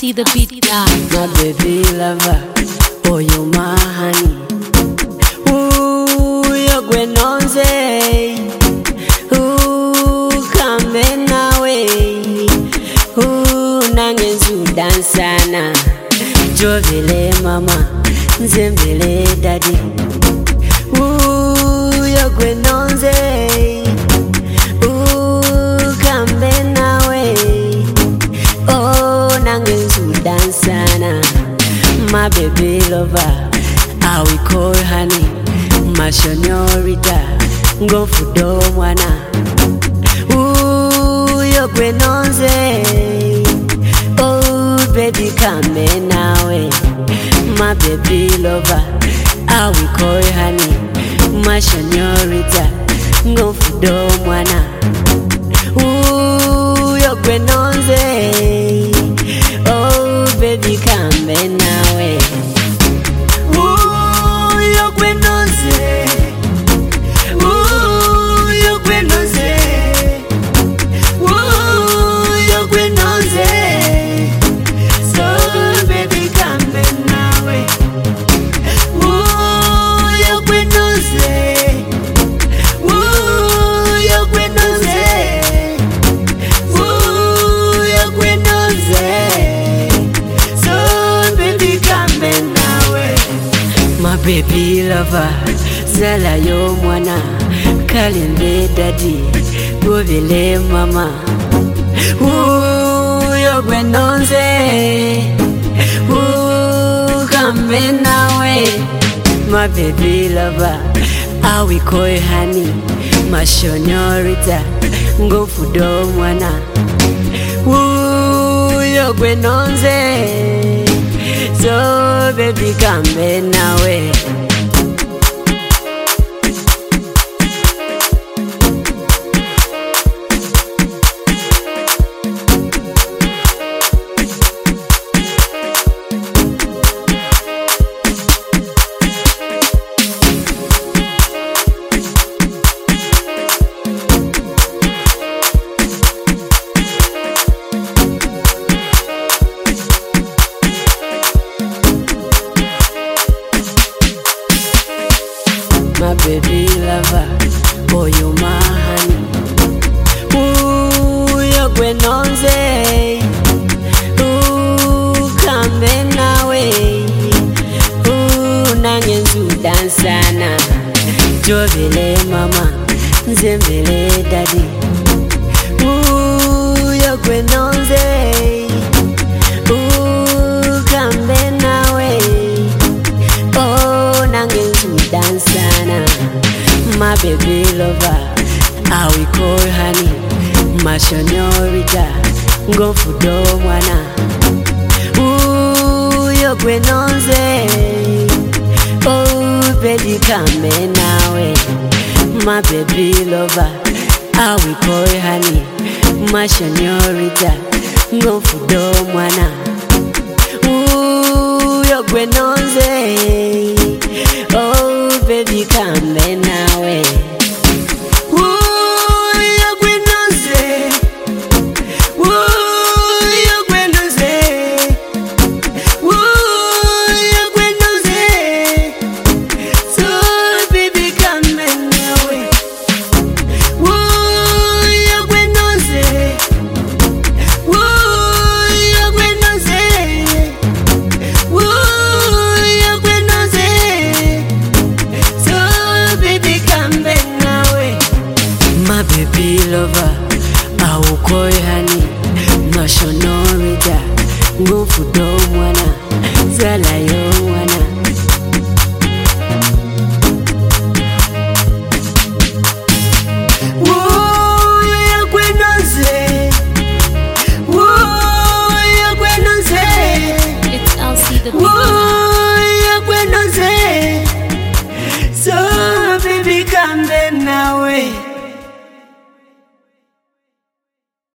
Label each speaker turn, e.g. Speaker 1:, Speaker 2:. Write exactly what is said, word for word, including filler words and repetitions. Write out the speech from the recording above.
Speaker 1: see the beat guy.
Speaker 2: My baby lover, oh you my honey. Ooh, you're going on say. Ooh, come in away. Ooh, nangenzu dansana. Jovile mama, nzembele daddy. Ooh, you're going on say. Ooh, come in away. Oh, nangenzu dansana. My baby lover, I will call honey. My señorita, go for do mwana. Ooh, you're going on say. Oh, baby, come in away. My baby lover, I will call honey. My señorita, go for do mwana. Ooh, you're going on say. Oh, baby, come in away. Ooh, you're going on say. Ooh, you're going on say. Ooh, you're going on say. So, baby, come in away. Ooh, you're going on say. Ooh, you're going on say. Ooh, you're going on say. So, baby, come in away. My baby lover, zala yo mwana. Kalimbe daddy, govile mama. Ooh, you're going on say. Ooh, come in away. My baby lover, I will call honey. My señorita, go for do mwana. Ooh, you're going on say. So baby, come in away. My baby lover, oh you my honey. Ooh, you're going on say. Ooh, come in away. Ooh, nangenzu dansana. Jovile mama, nzembele daddy. Ooh, you're going on say. Ooh, come in away. Oh, nangenzu dansana. My baby lover, I will call honey. My señorita, go for do mwana. Ooh, you're going on say. Oh, baby, come in away. My baby lover, I will call honey. My señorita, go for do mwana. Ooh, you're going on say. Oh, baby, come in away. Ooh, you're going on say. Ooh, you're going on say. Ooh, you're going on say. So, baby, come in away. Ooh, you're going on say. Ooh, you're going on say. Ooh, you're going on say. So, baby, come in away. My baby lover, I will call honey. My señorita, go for do